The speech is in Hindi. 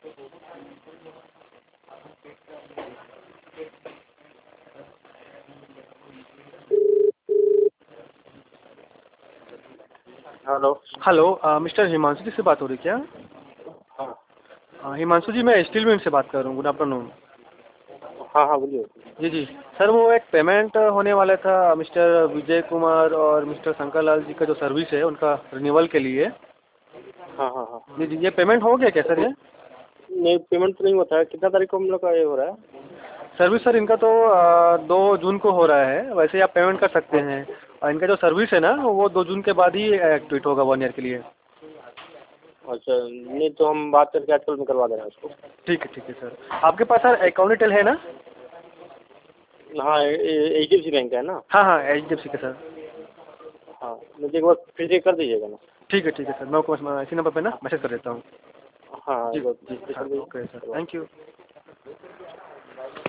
Hello. Hello, mister Himanshu ji से बात हो रही क्या? हाँ हिमांशु जी, मैं स्टील मिल से बात कर रहा हूँ। Good afternoon. हाँ हाँ, बोलिए। जी जी सर, वो एक पेमेंट होने वाला था मिस्टर विजय कुमार और मिस्टर शंकर लाल जी का जो सर्विस है उनका रिन्यूअल के लिए। हाँ हाँ हाँ। जी जी, ये पेमेंट हो गया क्या सर? ये नहीं, पेमेंट तो नहीं होता है। कितना तारीख को हम लोग का ये हो रहा है? सर्विस सर इनका तो 2 जून को हो रहा है। वैसे आप पेमेंट कर सकते हैं, और इनका जो सर्विस है ना वो 2 जून के बाद ही एक्टिवेट होगा 1 ईयर के लिए। अच्छा, नहीं तो हम बात करके आजकल में करवा दे रहे हैं उसको। ठीक है सर। आपके पास सर अकाउंट डिटेल है ना? हाँ, HDFC बैंक का है ना? हाँ, HDFC का सर। हाँ, मुझे एक बार फिर से कर दीजिएगा ना। ठीक है सर, मैं आपको इसी नंबर पे ना मैसेज कर देता हूँ। हाँ, जी एक बार जी फिर से हाँ, कर दीजिए, ओके सर, करवा थैंक देंगे। यू।